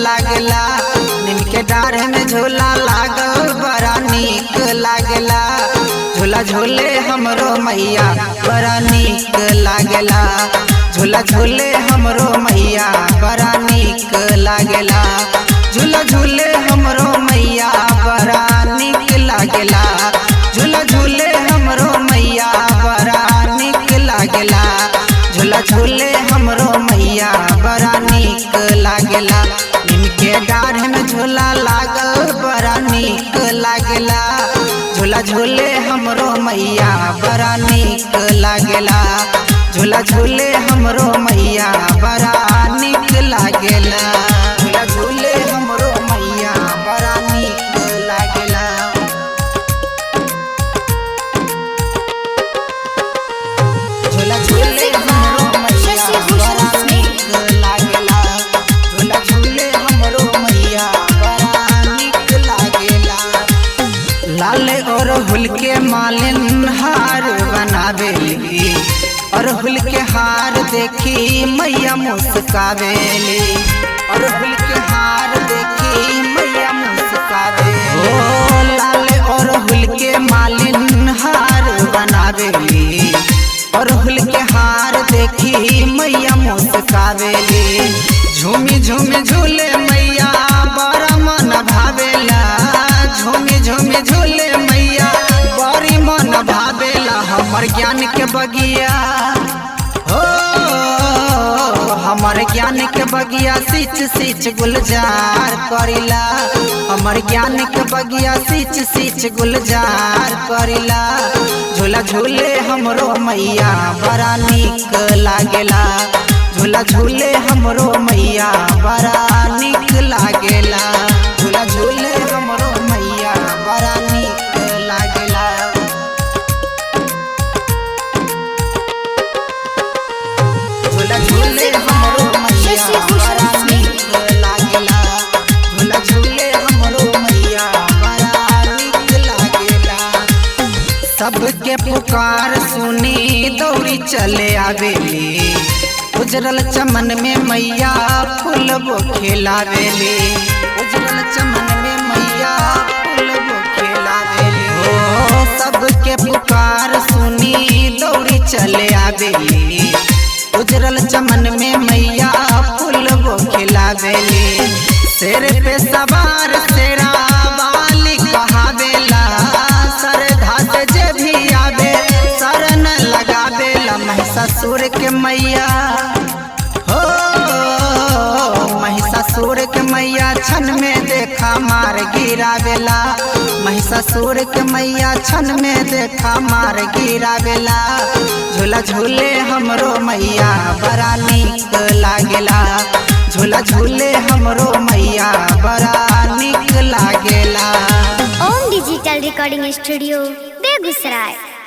लागेला। नीम के डाढ़ में झूला लागल बड़ा नीक लागेला। झूला झूले हमरो मैया बड़ा नीक लागेला। झूला झूले हमरो मैया बड़ा नीक लागेला। झूला झूले हमरो मैया बड़ा नीक लागेला। झूला झूले हमरो मैया बड़ा नीक लागेला। झूला झूले हमरो मैया बड़ा नीक लागेला। नीम के डाढ़ में झूला लागल बड़ा नीक लागेला। झूला झूले हमरो मैया बड़ा नीक लागेला। झूला झूले हमरो मैया बड़ा नीक लागेला। झूला झूले हमरो मैया बड़ा नीक लागेला। झूला झूले हमरो मैया बड़ा नीक लागेला। झूला झूले हमरो मैया बड़ा नीक लागेला। लाल अड़हुल के मालिन हार बनावेली। अड़हुल के हार देखी मैया मुस्कावेली। अड़हुल के हार देखी मैया मुस्कावेली। ओ लाल अड़हुल के मालिन हार बनावेली। अड़हुल के हार देखी मैया मुस्कावेली। झूमी झूमी झूले मैया बड़ा मन भावेला। झूमी झूमी झूले मैया बड़ी मन भावेला। हमर ज्ञान के बगिया हो हमर ज्ञान के बगिया सींच सींच गुलजार करिला। हमर ज्ञान के बगिया सींच सींच गुलजार करिला। झूला झूले हमरो मैया बड़ा नीक लागेला। झूला झूले हमरो मैया बड़ा नीक लागेला। झूला झूले हमरो मैया बड़ा नीक लागेला। झूला झूले हमरो मैया बड़ा नीक लागेला। झूला झूले हमरो मैया बड़ा नीक लागेला। सबके पुकार सुनी दौड़ी चले आवेली। उजरल चमन में मैया फूलबो खिलावेली। उजरल चमन में मैया फूलबो खिलावेली। हो सबके पुकार सुनी दौड़ी चले आवेली। उजरल चमन में मैया फूलबो खिलावेली। शेर पे सवार शेरा वाली कहावेला। श्रद्धा से जे भी आवे शरण लगावेला। महिषासुर के मैया हो महिषासुर के मैया छन में देखा मार गिरावेला। महिषासुर के मैया छन में देखा मार गिरावेला। झूला झूले हमरो मैया बड़ा नीक लागेला। झूला झूले हमरो मैया बड़ा नीक लागेला। Om digital recording studio Begusarai.